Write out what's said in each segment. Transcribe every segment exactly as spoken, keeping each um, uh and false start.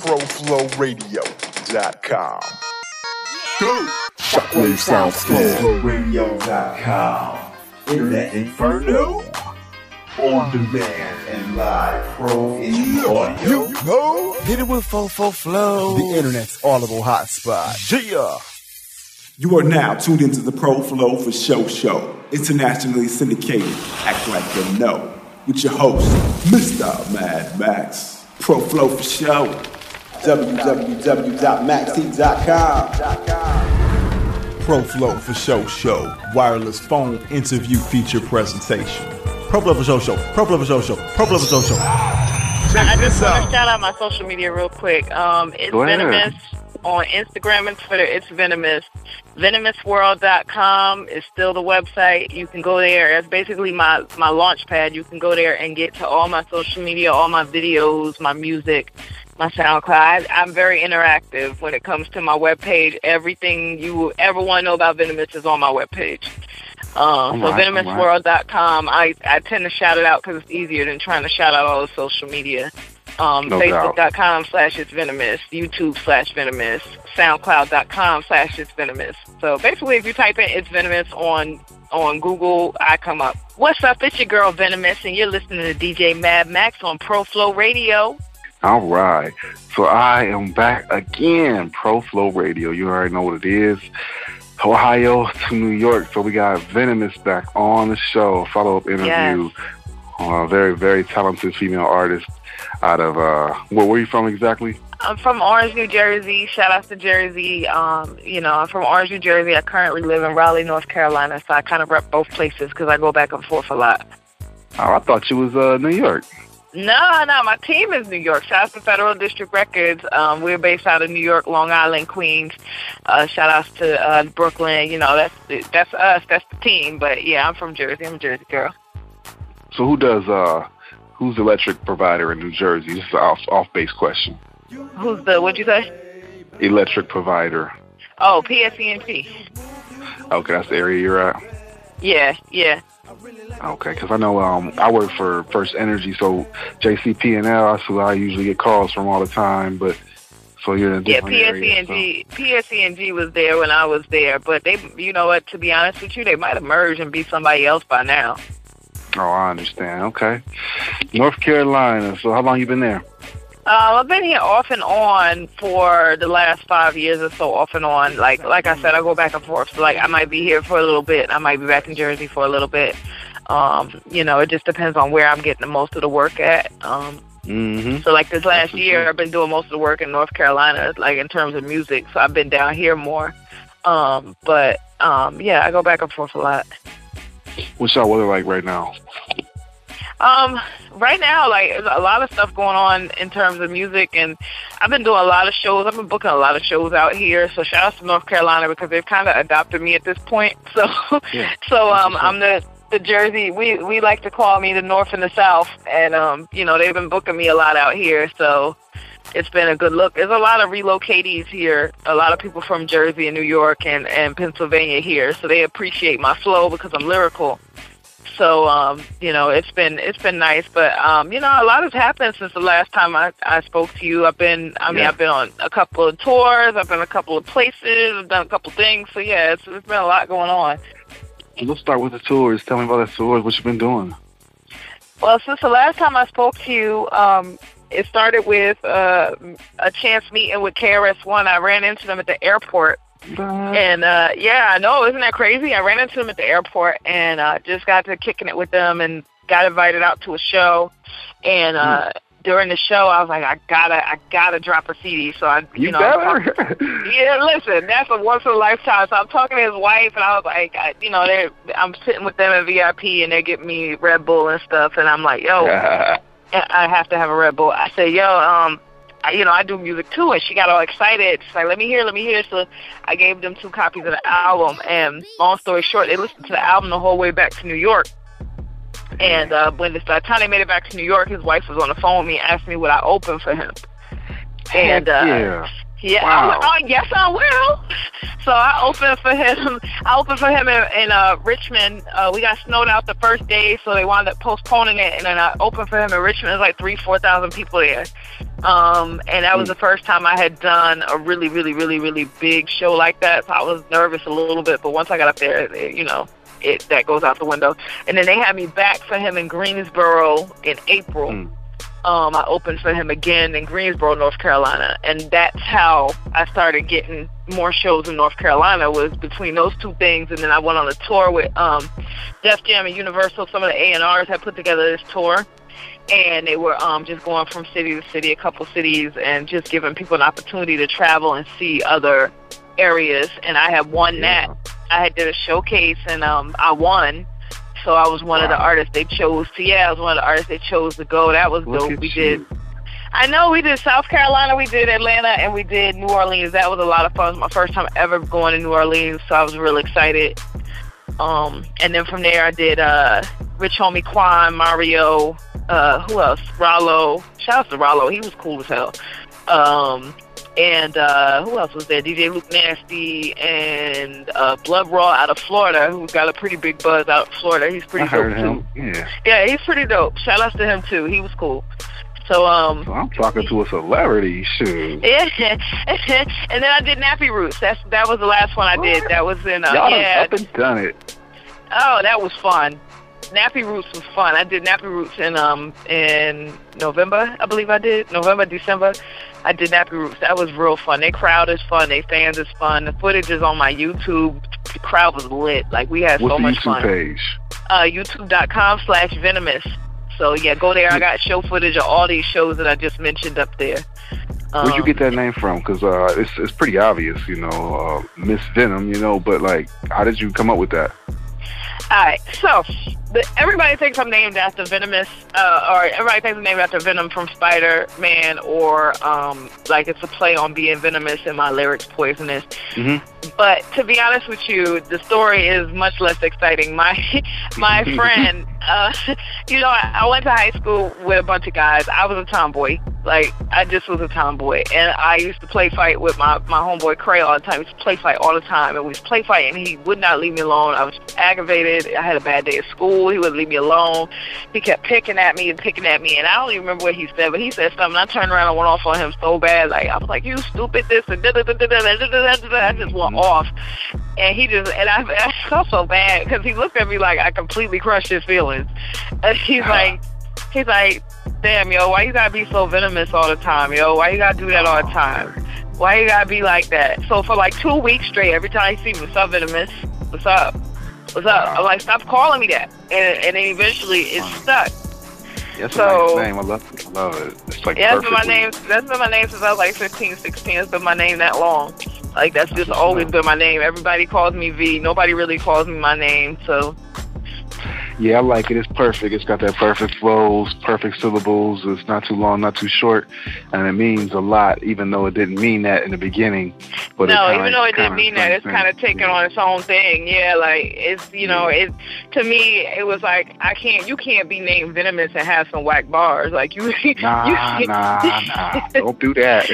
pro flow radio dot com. Go! Shockwave Soundscape. pro flow radio dot com. Internet Inferno. On demand and live pro in audio. You know, Hit it with Fofo Flow. the internet's audible hotspot. Yeah. You are now tuned into the Pro Flow for Show Show, internationally syndicated. Act like you know. With your host, Mister Mad Max. Pro Flow for Show. w w w dot maxi dot com. Pro Flow for Show Show, wireless phone interview feature presentation. Pro Flow for Show Show, Pro Flow for Show Show, Pro Flow for Show Show. I just want to shout out my social media real quick. Um, it's Go ahead. Venomous on Instagram and Twitter. It's Venomous. venomous world dot com is still the website. You can go there. It's basically my, my launch pad. You can go there and get to all my social media, all my videos, my music, my SoundCloud. I, I'm very interactive when it comes to my webpage. Everything you ever want to know about Venomous is on my webpage. Uh, so right, venomous world dot com, I, I tend to shout it out because it's easier than trying to shout out all the social media. Um, No Facebook dot com slash it's Venomous, YouTube slash Venomous, SoundCloud dot com slash it's Venomous. So basically, if you type in it's Venomous on on Google, I come up. What's up? It's your girl Venomous, and you're listening to D J Mad Max on Pro Flow Radio. All right. So I am back again, Pro Flow Radio. You already know what it is. Ohio to New York. So we got Venomous back on the show. Follow-up interview. Yes. Uh, very, very talented female artist out of, uh, where were you from exactly? I'm from Orange, New Jersey. Shout out to Jersey. Um, you know, I'm from Orange, New Jersey. I currently live in Raleigh, North Carolina, so I kind of rep both places because I go back and forth a lot. Oh, I thought you was uh, New York. No, no, my team is New York. Shout out to Federal District Records. Um, we're based out of New York, Long Island, Queens. Uh, shout outs to uh, Brooklyn. You know, that's that's us. That's the team. But yeah, I'm from Jersey. I'm a Jersey girl. So who does, uh, who's the electric provider in New Jersey? This is an off, off-base question. Who's the, what'd you say? Electric provider. Oh, P S E N G. Okay, that's the area you're at? Yeah, yeah. Okay, because I know um, I work for First Energy, so J C P N L, that's who I usually get calls from all the time, but so you're in a Yeah, different area. P S E N G, P S E N G was there when I was there, but they, you know what, to be honest with you, they might have merged and be somebody else by now. So, oh, I understand. Okay. North Carolina, so how long you been there? Uh, I've been here off and on for the last five years or so, off and on. Like like I said, I go back and forth. So, like, I might be here for a little bit. I might be back in Jersey for a little bit. Um, you know, it just depends on where I'm getting the most of the work at. Um, Mm-hmm. so, like, this last That's year, true. I've been doing most of the work in North Carolina, like, in terms of music. So, I've been down here more. Um, but, um, yeah, I go back and forth a lot. What's y'all weather like right now? Um, right now, like, there's a lot of stuff going on in terms of music, and I've been doing a lot of shows. I've been booking a lot of shows out here, so shout out to North Carolina because they've kind of adopted me at this point. So, Yeah, so um, I'm the the Jersey. We we like to call me the North and the South, and um, you know, they've been booking me a lot out here, so it's been a good look. There's a lot of relocatees here, a lot of people from Jersey and New York and and Pennsylvania here, so they appreciate my flow because I'm lyrical. So, um, you know, it's been it's been nice, but um, you know, a lot has happened since the last time I, I spoke to you. I've been, I mean, Yeah. I've been on a couple of tours, I've been a couple of places, I've done a couple of things. So yeah, it's, it's been a lot going on. Let's start with the tours. Tell me about the tours. What you been doing? Well, since the last time I spoke to you, um, it started with uh, a chance meeting with K R S One. I ran into them at the airport. And, uh, yeah, I know, isn't that crazy? I ran into them at the airport and uh, just got to kicking it with them and got invited out to a show. And uh, mm. during the show, I was like, I gotta, I gotta drop a C D. So I, you, You know, better. I'm, yeah, listen, that's a once in a lifetime. So I'm talking to his wife, and I was like, I, you know, they're, I'm sitting with them at V I P, and they're getting me Red Bull and stuff, and I'm like, yo, I have to have a Red Bull. I said, yo, um. I, you know, I do music too, and she got all excited. She's like, let me hear, let me hear. So I gave them two copies of the album, and long story short, they listened to the album the whole way back to New York. And uh, when by the time they made it back to New York, his wife was on the phone with me and asked me would I open for him. And uh, yeah. Yeah, Wow. I, oh, yes, I will. So I opened for him. I opened for him in, in uh, Richmond. Uh, we got snowed out the first day, so they wound up postponing it. And then I opened for him in Richmond. It was like three, four thousand people there. Um, and that was the first time I had done a really, really, really, really big show like that. So I was nervous a little bit, but once I got up there, it, you know, it that goes out the window. And then they had me back for him in Greensboro in April. Mm. Um, I opened for him again in Greensboro, North Carolina, and that's how I started getting more shows in North Carolina, was between those two things. And then I went on a tour with um, Def Jam and Universal. Some of the A and R's had put together this tour, and they were um, just going from city to city, a couple cities, and just giving people an opportunity to travel and see other areas. And I had won yeah. that. I had did a showcase, and um, I won. So I was one wow. of the artists they chose to, yeah, I was one of the artists they chose to go. That was Look dope. We you. did, I know we did South Carolina, we did Atlanta, and we did New Orleans. That was a lot of fun. It was my first time ever going to New Orleans, so I was really excited. Um, and then from there I did uh, Rich Homie Quan, Mario, uh, who else? Rollo. Shout out to Rollo. He was cool as hell. Um, and uh, who else was there? D J Luke Nasty and uh, Blood Raw out of Florida, who got a pretty big buzz out of Florida. He's pretty I heard dope him. too. Yeah. Yeah, he's pretty dope. Shout out to him too. He was cool. So um. So I'm talking to a celebrity, shoot. Yeah, and then I did Nappy Roots. That's that was the last one I did. That was in uh, Y'all yeah. up and done it. Oh, that was fun. Nappy Roots was fun. I did Nappy Roots in um in November, I believe I did. November, December. I did Nappy Roots. That was real fun. Their crowd is fun. Their fans is fun. The footage is on my YouTube. The crowd was lit. Like, we had What's so the much YouTube fun. Page? Uh, YouTube.com slash Venomous. So, yeah, go there. I got show footage of all these shows that I just mentioned up there. Um, Where'd you get that name from? Because uh, it's, it's pretty obvious, you know, uh, Miss Venom, you know, but, like, how did you come up with that? All right, so the, everybody thinks I'm named after Venomous, uh, or everybody thinks I'm named after Venom from Spider-Man, or um, like it's a play on being venomous and my lyrics poisonous. Mm-hmm. But to be honest with you, the story is much less exciting. My my friend, uh, you know, I, I went to high school with a bunch of guys. I was a tomboy. Like, I just was a tomboy. And I used to play fight with my, my homeboy Cray all the time. We used to play fight all the time. And we used to play fight, and he would not leave me alone. I was aggravated. I had a bad day at school. He wouldn't leave me alone. He kept picking at me and picking at me. And I don't even remember what he said, but he said something. I turned around and went off on him so bad. Like, I was like, you stupid this and da-da-da-da-da-da-da-da-da. I just went off. And he just, and I, I felt so bad because he looked at me like I completely crushed his feelings. And he's like, he's like, damn, yo, why you gotta be so venomous all the time, yo? Why you gotta do that all the time? Why you gotta be like that? So for like two weeks straight, every time he see me, what's up, Venomous? What's up? What's up? I'm like, stop calling me that. And and then eventually it stuck. That's so, a nice name. I love it. I love it. It's like yeah, that's been my perfectly. name. That's been my name since I was like fifteen, sixteen. It's been my name that long. Like, that's just always been my name. Everybody calls me V. Nobody really calls me my name, so. Yeah, I like it. It's perfect. It's got that perfect flows, perfect syllables. It's not too long, not too short, and it means a lot, even though it didn't mean that in the beginning. But no, it kinda, even though it didn't mean that, it's kind of taken yeah. on its own thing. Yeah, like, it's, you know, it, to me, it was like, I can't, you can't be named Venomous and have some whack bars. Like, you, nah, you nah, nah, don't do that.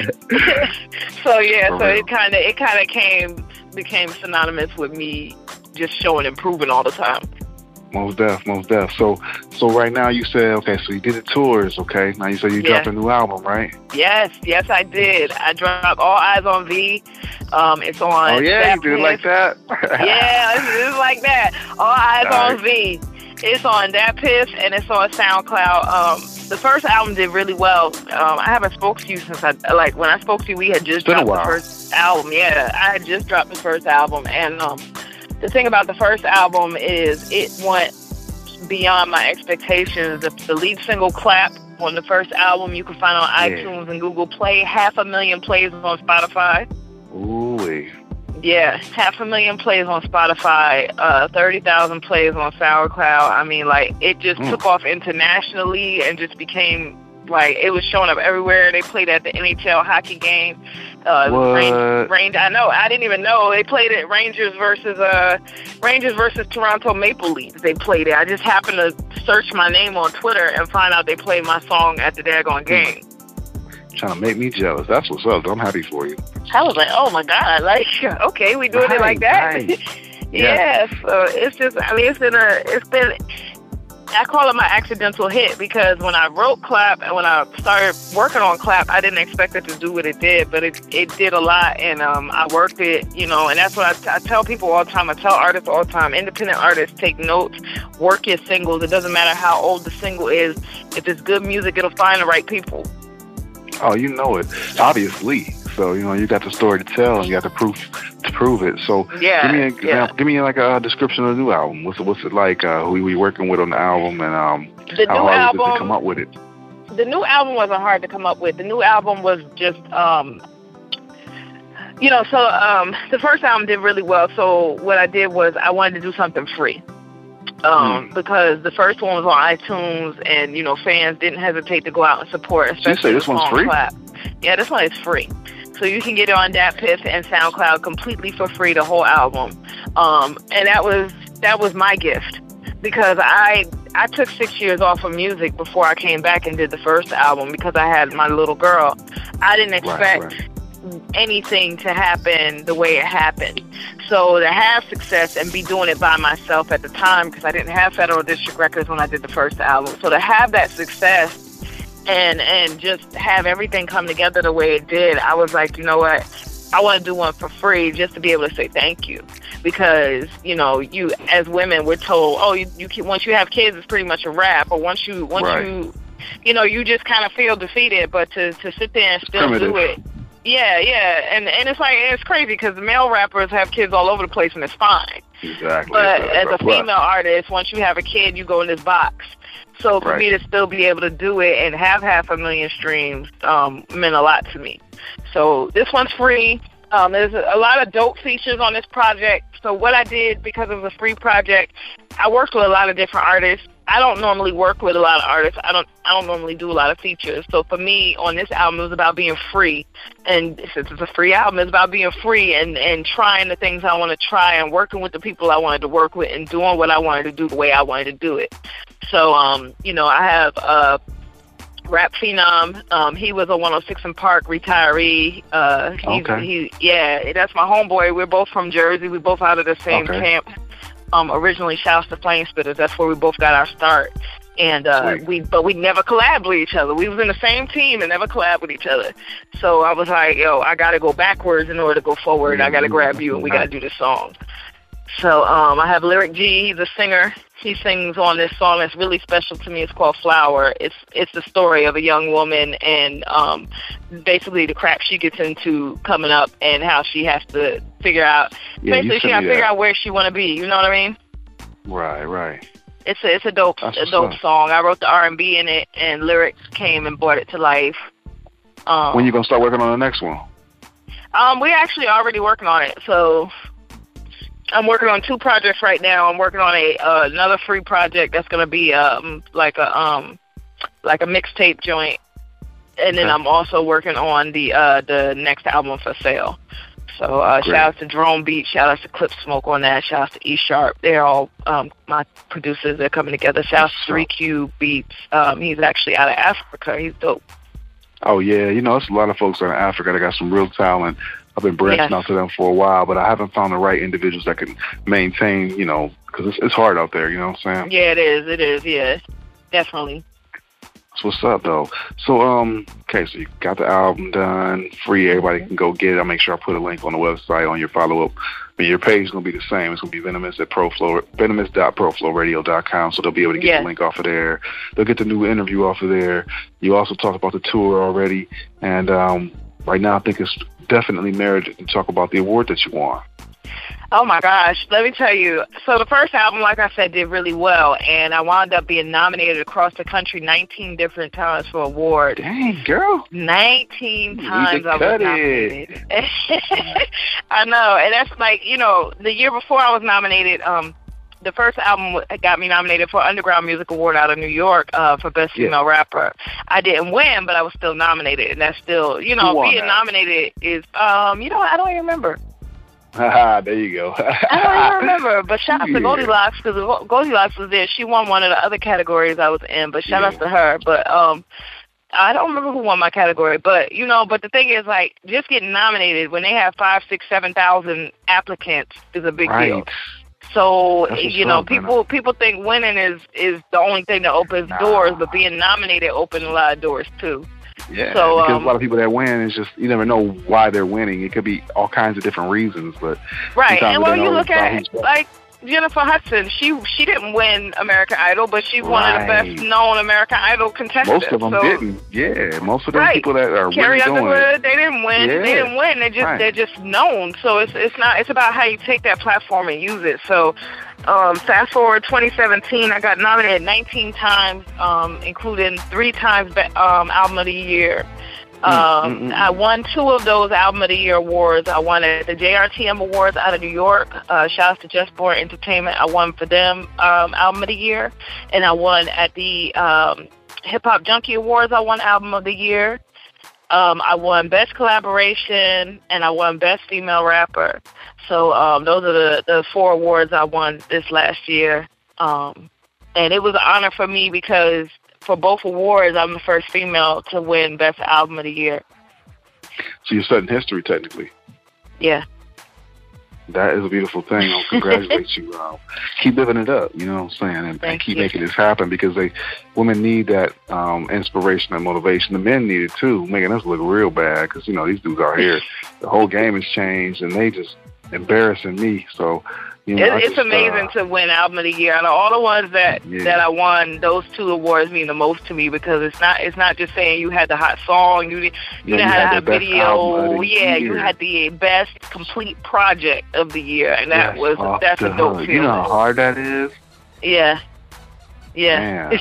So, yeah, For so real. it kind of, it kind of came, became synonymous with me just showing improving all the time. Most def, most def. So, so right now you said, okay, so you did the tours, okay? Now you said you Yeah. dropped a new album, right? Yes, yes, I did. I dropped All Eyes on V. Um, it's on. Oh yeah, you That did it like that? Yeah, it's, it's like that. All Eyes All on right. V. It's on Dat Piff, and it's on SoundCloud. Um, the first album did really well. Um, I haven't spoke to you since I, like, when I spoke to you, we had just It's been a dropped the while. first album. Yeah, I had just dropped the first album, and um, the thing about the first album is it went beyond my expectations. The, the lead single, Clap, on the first album, you can find on Yeah. iTunes and Google Play. Half a million plays on Spotify. Ooh-wee. Yeah, half a million plays on Spotify, uh, thirty thousand plays on SoundCloud. I mean, like, it just Mm. took off internationally and just became, like, it was showing up everywhere. They played at the N H L hockey game. Uh, What? Range, Range, I know, I didn't even know. They played it Rangers versus uh, Rangers versus Toronto Maple Leafs. They played it. I just happened to search my name on Twitter and find out they played my song at the daggone game. Trying to make me jealous. That's what's up. I'm happy for you. I was like, oh my God, like, okay, we doing right, it like that. Right. Yeah, so it's just, I mean, it's been a, it's been, I call it my accidental hit because when I wrote Clap and when I started working on Clap, I didn't expect it to do what it did, but it, it did a lot, and um, I worked it, you know, and that's what I, t- I tell people all the time. I tell artists all the time, independent artists, take notes, work your singles. It doesn't matter how old the single is. If it's good music, it'll find the right people. Oh, you know it, obviously. So, you know, you got the story to tell, and you got the proof to prove it. So, yeah, give me an example. Yeah. Give me like a description of the new album. What's it, what's it like? Uh, who are we working with on the album, and um, the how new hard album, was it to come up with it? The new album wasn't hard to come up with. The new album was just, um, you know, so um, the first album did really well. So what I did was I wanted to do something free. Um, mm. Because the first one was on iTunes, and you know, fans didn't hesitate to go out and support. Especially you say this one's free? Clap. Yeah, this one is free. So you can get it on DatPiff and SoundCloud completely for free, the whole album. Um, and that was that was my gift because I I took six years off of music before I came back and did the first album because I had my little girl. I didn't expect right, right. anything to happen the way it happened. So to have success and be doing it by myself at the time, because I didn't have Federal District Records when I did the first album. So to have that success and and just have everything come together the way it did, I was like, you know what? I want to do one for free just to be able to say thank you. Because, you know, you as women, we're told, oh, you, you can, once you have kids, it's pretty much a wrap. Or once you, once right. you, you know, you just kind of feel defeated. But to, to sit there and still Primitive. do it. Yeah, yeah. And and it's like, it's crazy because male rappers have kids all over the place and it's fine. Exactly. But it's, as uh, a female artist, once you have a kid, you go in this box. So for right. me to still be able to do it and have half a million streams um, meant a lot to me. So this one's free. Um, there's a lot of dope features on this project. So what I did, because it was a free project, I worked with a lot of different artists. I don't normally work with a lot of artists. I don't I don't normally do a lot of features. So for me, on this album, it was about being free. And since it's a free album, it's about being free and, and trying the things I want to try and working with the people I wanted to work with and doing what I wanted to do the way I wanted to do it. So, um, you know, I have uh, Rap Phenom. Um, he was a one oh six and Park retiree. Uh, he's, okay. he, yeah, that's my homeboy. We're both from Jersey. We're both out of the same okay. camp. Um, originally, shouts to Flame Spitters. That's where we both got our start. And uh, we, but we never collabed with each other. We was in the same team and never collabed with each other. So I was like, yo, I got to go backwards in order to go forward. I got to grab you, and we got to do this song. So um, I have Lyric G. He's a singer. He sings on this song that's really special to me. It's called Flower. It's it's the story of a young woman and um, basically the crap she gets into coming up and how she has to figure out. Yeah, basically, she got to figure out where she want to be. You know what I mean? Right, right. It's a it's a dope That's a dope up. song. I wrote the R and B in it, and lyrics came and brought it to life. Um, when you gonna start working on the next one? Um, we're actually already working on it. So I'm working on two projects right now. I'm working on a uh, another free project that's gonna be um like a um like a mixtape joint, and then okay. I'm also working on the uh the next album for sale. So uh, shout out to Drone Beat, shout out to Clip Smoke on that, shout out to E Sharp. They're all um, my producers. They're coming together. Shout out to three Q Beats. Um, he's actually out of Africa. He's dope. Oh yeah, you know, there's a lot of folks out in Africa that got some real talent. I've been branching yes. out to them for a while, but I haven't found the right individuals that can maintain, you know, because it's, it's hard out there, you know what I'm saying? Yeah, it is. It is, yeah. Definitely. That's what's up, though. So, um, okay, so you got the album done, free. Everybody can go get it. I'll make sure I put a link on the website on your follow-up. I mean, your page is going to be the same. It's going to be Venomous at ProFlow, venomous dot proflow radio dot com, so they'll be able to get yes. the link off of there. They'll get the new interview off of there. You also talked about the tour already, and um, right now I think it's definitely merited to talk about the award that you won. Oh, my gosh. Let me tell you. So the first album, like I said, did really well, and I wound up being nominated across the country nineteen different times for awards. Dang, girl. nineteen You times I was nominated. I know, and that's like, you know, the year before I was nominated, um, the first album got me nominated for Underground Music Award out of New York uh, for Best yeah. Female Rapper. I didn't win, but I was still nominated, and that's still, you know, being that? nominated is, um, you know, I don't even remember. Haha, there you go. I don't even remember, but shout out to yeah. Goldilocks, because Goldilocks was there. She won one of the other categories I was in, but shout yeah. out to her. But um, I don't remember who won my category, but you know, but the thing is, like, just getting nominated when they have five, six, seven thousand applicants is a big right. deal. So That's you know, up, people man. people think winning is is the only thing that opens nah. doors, but being nominated opens a lot of doors too. Yeah, so, because um, a lot of people that win is just you never know why they're winning. It could be all kinds of different reasons, but right. And when you look at who's like Jennifer Hudson, she she didn't win American Idol, but she's one of the Right. best known American Idol contestants. most of them so, didn't. Yeah, most of them Right. people that are Carrie really doing Underwood, it. they didn't win. Yeah. They didn't win. They just Right. they're just known. So it's it's not it's about how you take that platform and use it. So um, fast forward twenty seventeen, I got nominated nineteen times, um, including three times be- um, Album of the Year. Um, mm, mm, I won two of those Album of the Year awards. I won at the J R T M Awards out of New York. Uh, shout out to Just Born Entertainment. I won for them um, Album of the Year. And I won at the um, Hip Hop Junkie Awards. I won Album of the Year. Um, I won Best Collaboration, and I won Best Female Rapper. So um, those are the, the four awards I won this last year. Um, and it was an honor for me because for both awards, I'm the first female to win Best Album of the Year. So you're setting history, technically. Yeah. That is a beautiful thing. I'll congratulate you. Uh, keep living it up, you know what I'm saying? And, and Thank keep you. making this happen because they, women need that um, inspiration and motivation. The men need it too, making us look real bad because, you know, these dudes out here, the whole game has changed and they just embarrassing me. So, you know, It, I it's just, amazing uh, to win Album of the Year. Out of all the ones that, Yeah. that I won, those two awards mean the most to me because it's not it's not just saying you had the hot song, you you Yeah, didn't you have had a the best album video, of the yeah, you year. had the best complete project of the year, and that yes, was off that's the a dope hook. feeling. You know how hard that is? Yeah, yeah,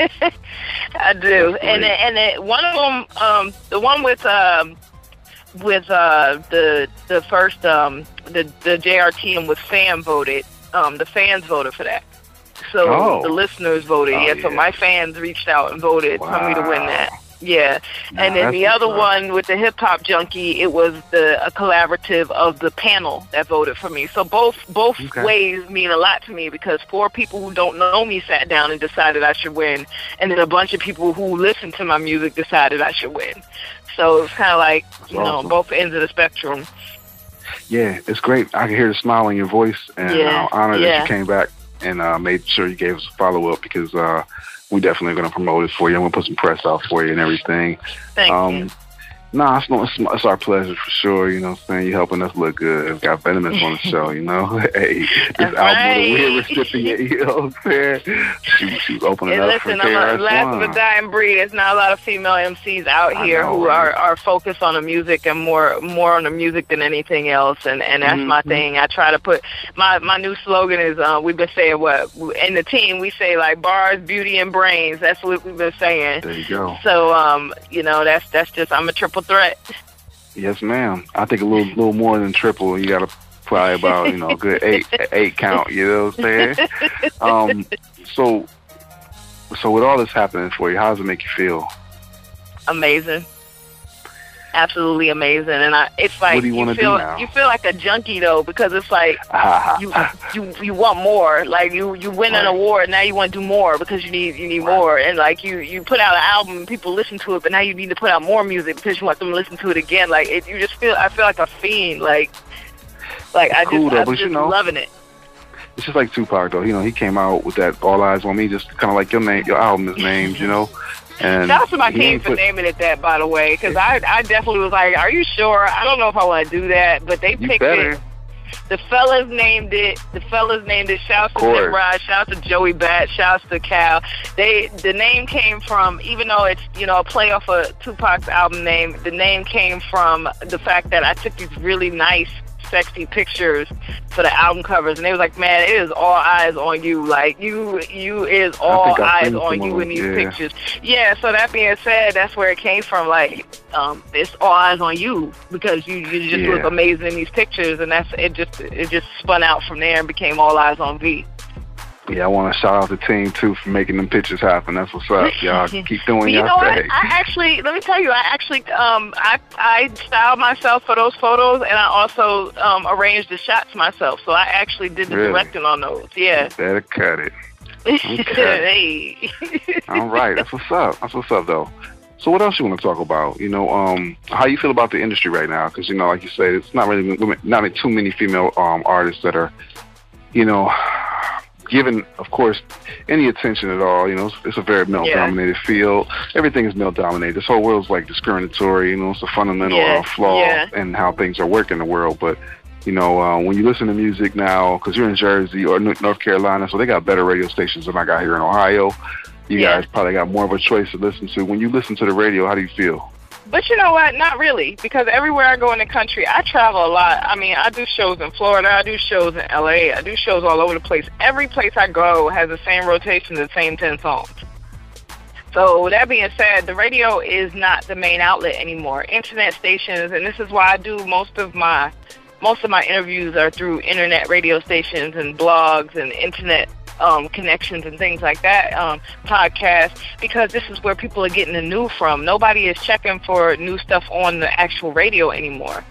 I do. That's And great. and it, one of them, um, the one with um, with uh, the the first um, the the J R T M was fan voted. Um, the fans voted for that. So Oh. the listeners voted. Oh, yeah, so yeah. my fans reached out and voted for me to win Wow. that. Yeah. Nah, And then that's the other what's up. one with the Hip Hop Junkie, it was the a collaborative of the panel that voted for me. So both both Okay. ways mean a lot to me because four people who don't know me sat down and decided I should win, and then a bunch of people who listen to my music decided I should win. So it's kind of like, That's you know, awesome. both ends of the spectrum. Yeah, it's great. I can hear the smile in your voice, and Yeah, I'm honored that yeah. you came back and uh, made sure you gave us a follow-up because uh, we definitely going to promote it for you. I'm going to put some press out for you and everything. Thank um, you. Nah, it's, no, it's, it's our pleasure for sure. You know what I'm saying? You're helping us look good. We've got Venomous on the show, you know? Hey, this That's album of the right. year recipient, you know what I'm saying? She, she was opening And up for listen, K R I'm a S last of One. a dying breed. There's not a lot of female M Cs out I here know, who right? are, are focused on the music and more more on the music than anything else. And, and that's my Mhm. thing. I try to put my my new slogan is uh, we've been saying what in the team we say like bars, beauty, and brains. That's what we've been saying. There you go. So um, you know that's that's just I'm a triple threat. Yes, ma'am. I think a little little more than triple. You got to probably about, you know, a good eight eight count, you know what I'm saying? Um, so, so with all this happening for you, how does it make you feel? Amazing. Absolutely amazing. And I it's like What do you wanna do feel now? you feel like a junkie though because it's like you you you want more. Like you you win an Right. award, now you want to do more because you need you need more. And like you you put out an album, and people listen to it, but now you need to put out more music because you want them to listen to it again. Like it, you just feel I feel like a fiend. Like like I Cool, just though, I'm but just you know- loving it. It's just like Tupac, though. You know, he came out with that All Eyes on Me, just kind of like your name, your album is named, you know. And Shout out to my he team ain't for put- naming it that, by the way, because I I definitely was like, are you sure? I don't know if I want to do that, but they You picked better. it. The fellas named it. The fellas named it. Shouts to course. Nimrod. Shouts to Joey Bat. Shouts to Cal. They the name came from, even though it's you know a play off of Tupac's album name. The name came from the fact that I took these really nice, sexy pictures for the album covers, and they was like, "Man, it is all eyes on you. Like you, you is all think I've eyes seen on some you of in these them, yeah. pictures." Yeah. So that being said, that's where it came from. Like, um, it's all eyes on you because you you just Yeah. look amazing in these pictures, and that's it. Just it just spun out from there and became all eyes on V. Yeah, I want to shout out the team, too, for making them pictures happen. That's what's up. Y'all keep doing But you your know what? thing. I actually, let me tell you, I actually, um, I I styled myself for those photos, and I also um, arranged the shots myself. So I actually did the Really? directing on those. Yeah. Better cut it. hey. All right. That's what's up. That's what's up, though. So what else you want to talk about? You know, um, how you feel about the industry right now? Because, you know, like you say, it's not really women, not too many female um, artists that are, you know, given, of course, any attention at all. You know, it's, it's a very male-dominated yeah. field. Everything is male-dominated. This whole world's like discriminatory. You know, it's a fundamental yeah. uh, flaw yeah. in how things are working in the world. But, you know, uh, when you listen to music now, because you're in Jersey or North Carolina, so they got better radio stations than I got here in Ohio. You yeah. guys probably got more of a choice to listen to. When you listen to the radio, how do you feel? But you know what? Not really, because everywhere I go in the country, I travel a lot. I mean, I do shows in Florida, I do shows in L A, I do shows all over the place. Every place I go has the same rotation, the same ten songs. So that being said, the radio is not the main outlet anymore. Internet stations, and this is why I do most of my most of my interviews are through internet radio stations and blogs and internet Um, connections and things like that, um, podcasts, because this is where people are getting the new from. Nobody is checking for new stuff on the actual radio anymore.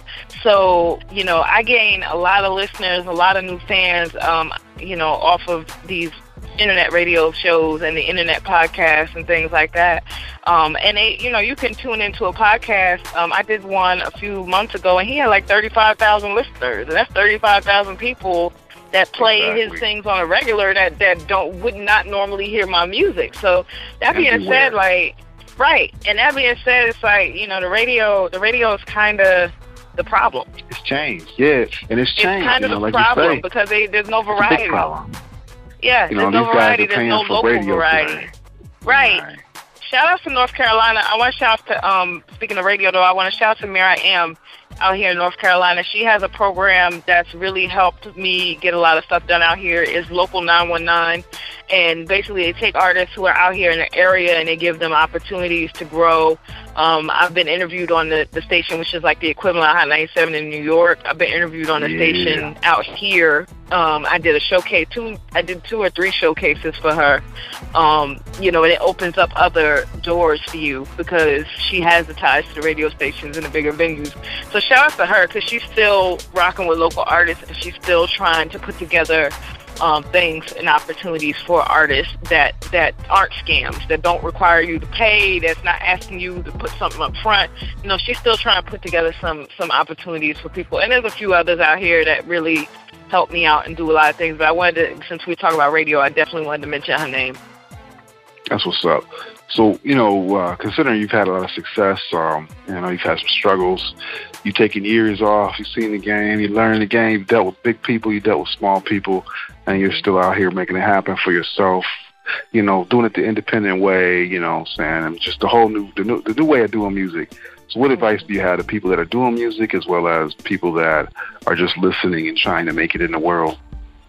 So, you know, I gain a lot of listeners, a lot of new fans, um, you know, off of these internet radio shows and the internet podcasts and things like that. Um, and, they, you know, you can tune into a podcast. Um, I did one a few months ago, and he had like thirty-five thousand listeners, and that's thirty-five thousand people that play exactly. his things on a regular that, that don't would not normally hear my music. So that being Everywhere. said, like, right. And that being said, it's like, you know, the radio, the radio is kind of the problem. It's changed. Yeah. And it's changed. It's kind of you know, the like problem because they, there's no variety. Big problem. Yeah. You know, there's no these variety. Guys are there's no local radio variety. today. Right. right. Shout out to North Carolina. I want to shout out to, um, speaking of radio though, I want to shout out to Mira Am out here in North Carolina. She has a program that's really helped me get a lot of stuff done out here. It's Local nine one nine. And basically they take artists who are out here in the area and they give them opportunities to grow. Um, I've been interviewed on the, the station, which is like the equivalent of Hot ninety-seven in New York. I've been interviewed on the yeah. station out here. Um, I did a showcase, two, I did two or three showcases for her. Um, you know, and it opens up other doors for you because she has the ties to the radio stations and the bigger venues. So shout out to her because she's still rocking with local artists and she's still trying to put together um, things and opportunities for artists that, that aren't scams, that don't require you to pay, that's not asking you to put something up front. You know, she's still trying to put together some, some opportunities for people. And there's a few others out here that really help me out and do a lot of things. But I wanted to, since we talk about radio, I definitely wanted to mention her name. That's what's up. So, you know, uh, considering you've had a lot of success, um, you know, you've had some struggles, you've taken years off, you've seen the game, you learned the game, you've dealt with big people, you dealt with small people, and you're still out here making it happen for yourself, you know, doing it the independent way, you know what I'm saying, and just the whole new, the new, the new way of doing music. So what advice do you have to people that are doing music as well as people that are just listening and trying to make it in the world?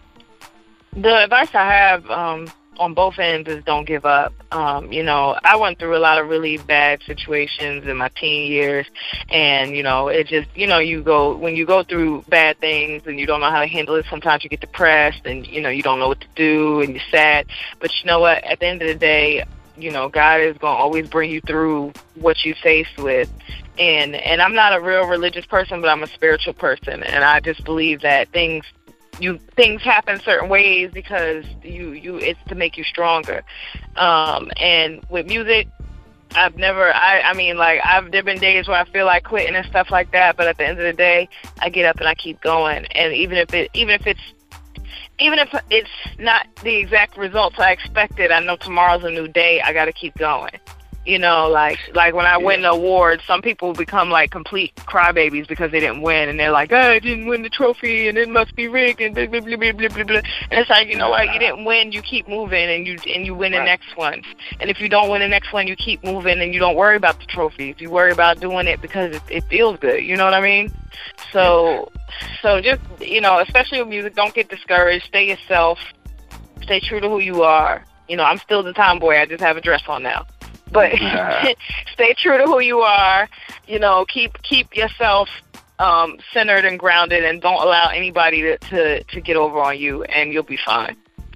The advice I have, um, on both ends is don't give up. Um, you know, I went through a lot of really bad situations in my teen years, and, you know, it just, you know, you go, when you go through bad things and you don't know how to handle it, sometimes you get depressed and, you know, you don't know what to do and you're sad. But you know what? At the end of the day, you know, God is going to always bring you through what you faced with. And, and I'm not a real religious person, but I'm a spiritual person. And I just believe that things You things happen certain ways because you, you it's to make you stronger. Um, and with music, I've never I, I mean like I've there been days where I feel like quitting and stuff like that, but at the end of the day, I get up and I keep going. And even if it even if it's even if it's not the exact results I expected, I know tomorrow's a new day. I got to keep going. You know, like like when I yeah. win the award, some people become like complete crybabies because they didn't win, and they're like, "Oh, I didn't win the trophy, and it must be rigged," and blah blah blah blah blah blah. And it's like, you know what? You didn't win. You keep moving, and you and you win the right. next one. And if you don't win the next one, you keep moving, and you don't worry about the trophies. You worry about doing it because it, it feels good. You know what I mean? So, so just you know, especially with music, don't get discouraged. Stay yourself. Stay true to who you are. You know, I'm still the tomboy. I just have a dress on now. But stay true to who you are, you know, keep keep yourself um, centered and grounded, and don't allow anybody to, to, to get over on you, and you'll be fine.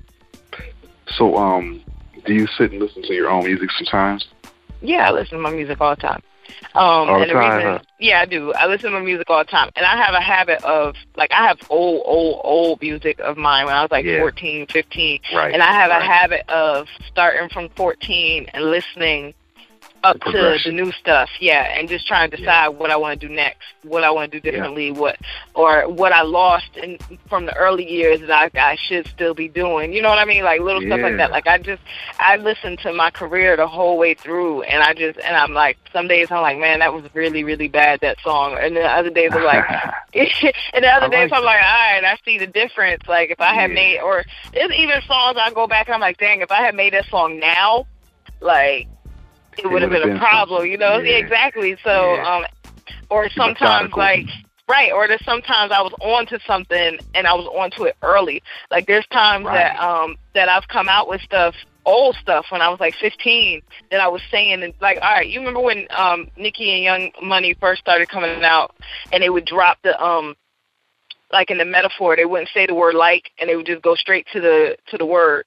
So, um, do you sit and listen to your own music sometimes? Yeah, I listen to my music all the time. Um, all the and the time, reason, huh? Yeah, I do. I listen to my music all the time. And I have a habit of, like, I have old, old, old music of mine when I was, like, yeah. fourteen, fifteen. Right. And I have right. a habit of starting from fourteen and listening up to the new stuff, yeah, and just trying to decide yeah. what I want to do next, what I want to do differently, yeah. what or what I lost in, from the early years that I, I should still be doing. You know what I mean? Like little yeah. stuff like that. Like I just I listened to my career the whole way through, and I just and I'm like, some days I'm like, man, that was really really bad, that song, and the other days I'm like, and the other days like I'm like, all right, I see the difference. Like if I had yeah. made, or there's even songs I go back and I'm like, dang, if I had made that song now, like. It would have been, been a problem, something. you know? Yeah. Exactly. So, yeah. um, or sometimes, like, right, or there's sometimes I was on to something and I was on to it early. Like, there's times right. that um that I've come out with stuff, old stuff, when I was, like, fifteen, that I was saying, and like, all right, you remember when um Nicki and Young Money first started coming out, and they would drop the, um like, in the metaphor, they wouldn't say the word like, and they would just go straight to the to the word.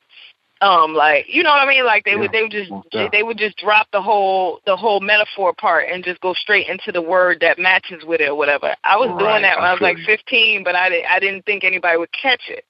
Um, like, you know what I mean? Like they yeah. would, they would just, yeah. they would just drop the whole, the whole metaphor part and just go straight into the word that matches with it or whatever. I was right. doing that when I, I was like fifteen, but I, I didn't think anybody would catch it.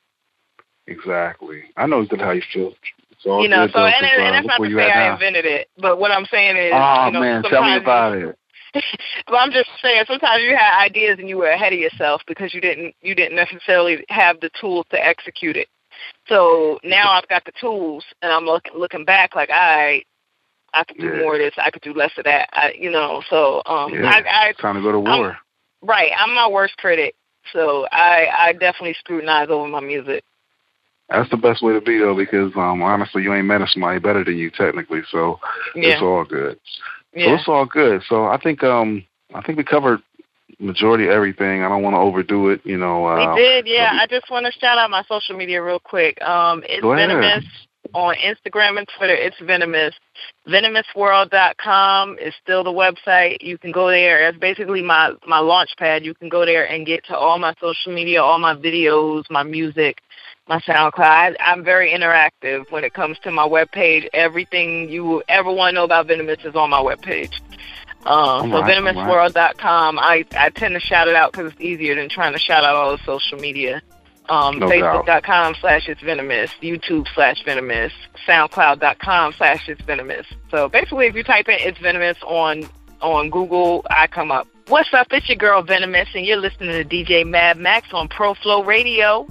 Exactly. I know exactly how you feel. You know, so, and, and, and that's not to say I now. invented it, but what I'm saying is, oh, you know, man, tell me about it. But I'm just saying, sometimes you had ideas and you were ahead of yourself because you didn't, you didn't necessarily have the tools to execute it. So now I've got the tools, and I'm look, looking back like, I, I could do yeah. more of this. I could do less of that. I, you know, so um, yeah. I, I time to go to war. I'm, right, I'm my worst critic, so I, I definitely scrutinize over my music. That's the best way to be, though, because um, honestly, you ain't met somebody better than you technically, so yeah. it's all good. Yeah. So it's all good. So I think um, I think we covered majority of everything. I don't want to overdo it, you know. Uh, we did, yeah. I just want to shout out my social media real quick. Um, it's Venomous on Instagram and Twitter. It's Venomous. venomous world dot com is still the website. You can go there. It's basically my, my launch pad. You can go there and get to all my social media, all my videos, my music, my SoundCloud. I, I'm very interactive when it comes to my webpage. Everything you will ever want to know about Venomous is on my webpage. Uh, so right, venomous world dot com. I, I tend to shout it out because it's easier than trying to shout out all the social media. Um, no Facebook dot com slash it's Venomous, YouTube slash Venomous, SoundCloud dot com slash it's Venomous. So basically, if you type in It's Venomous on on Google, I come up. What's up? It's your girl Venomous, and you're listening to D J Mad Max on Pro Flow Radio.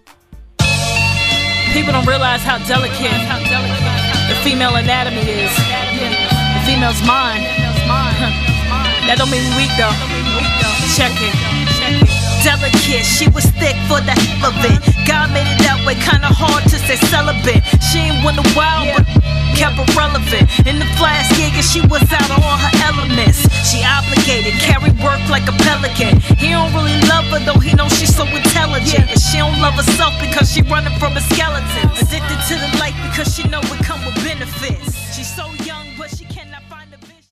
People don't realize how delicate, how delicate the female anatomy is. The female's mind. That don't mean weak though. Check it. Delicate, she was thick for the hell of it. God made it that way, kinda hard to say celibate. She ain't won the wild, but kept her relevant. In the flash gig, and she was out of all her elements. She obligated, carry work like a pelican. He don't really love her though, he knows she's so intelligent. And she don't love herself because she running from a skeleton. Addicted to the light because she know it come with benefits. She's so young.